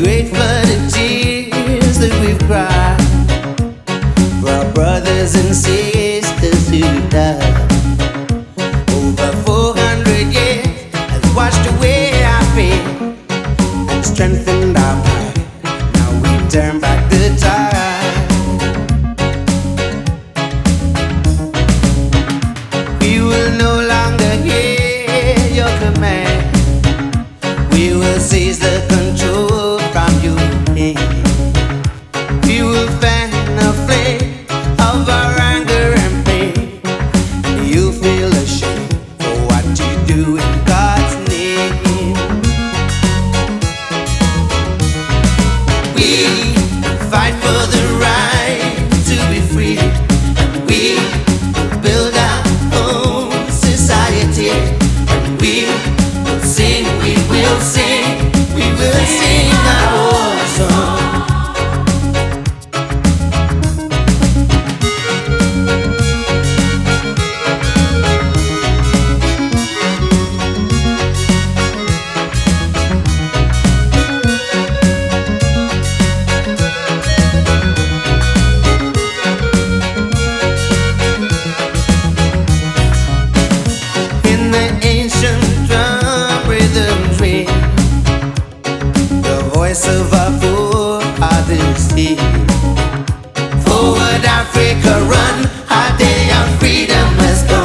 great flood of tears that we've cried for our brothers and sisters who died. Over 400 years has washed away our fear and strengthened our pride. Now we turn back the tide. We will no longer hear your command. We will seize the control from you. We will fan the flame of our anger and pain. You feel ashamed for what you do in God's name. We fight for the right to be free. And we will build our own society. And we will sing, we will sing, we will sing our own song. In the ancient drum rhythms ring, the voice of our forefathers hear. Forward Africa, run, our day of freedom has come.